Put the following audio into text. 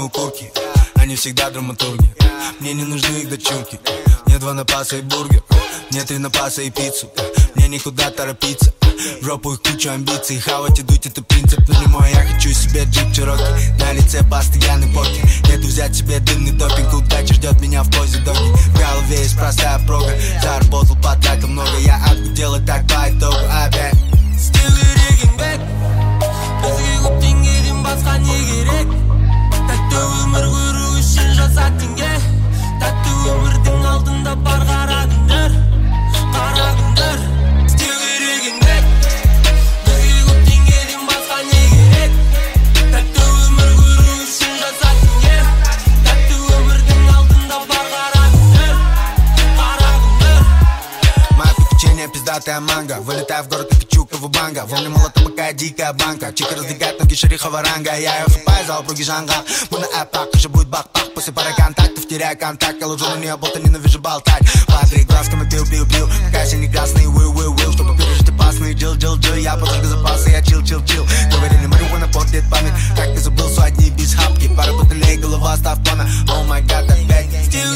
укурки, они всегда драматурги. Мне не нужны их дочурки. Мне 2 напаса и бургер, мне 3 напаса и пиццу. Мне никуда торопиться, в жопу их кучу амбиций. Хавать и дуть это принцип, но не мой. Я хочу себе джип Чироки, на лице постоянный покер. Нету взять себе дымный допинг, удача ждет меня в позе доги. В голове есть простая прога, заработал, потратил много. Я отгудел и так по итогу опять. Still керегің бек, бізге көп теңгеден басқа не керек? Тәтті өмір көру үшін жаса теңге. Тәтті өмірдің алдында бар қара күндер, қара күндер. Still керегің бек, бізге көп теңгеден басқа не керек? Тәтті өмір көру үшін жаса теңге. Тәтті өмірдің алдында бар қара күндер, қара күндер. Мое приключение пиздатая манга. Вылетаю в город, как чукову банга. Волны молота, пока дикая банка. Чика раздвигает ноги шерихова ранга. Я ее хапаю за упругий жангал. Мы на эпах, уже будет бах-бах. После пары контактов теряю контакт. Я ложу на нее болта, ненавижу болтать. Падре глазками пил-пил-пил. Какая синий-красный will. Чтобы пережить опасный джил-джил-джил. Я поджигаю запасы, я чил-чил-чил. Говорили, марихуана портит память. Как ты забыл, что одни без хапки. Пара бутылей, голова став тона. О май гад, опять. Still